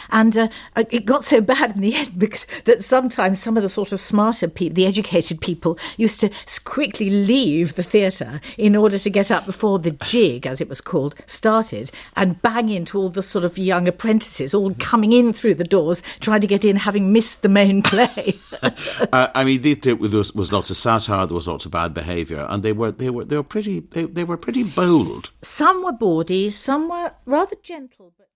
And it got so bad in the end that sometimes some of the sort of smarter people, the educated people, used to quickly leave the theatre in order to get up before the jig, as it was called, started, and bang into all the sort of young apprentices, all coming in through the doors, trying to get in, having missed the main play. There was lots of satire, there was lots of bad behaviour, and they were pretty bold. Some were bawdy, some were rather gentle, but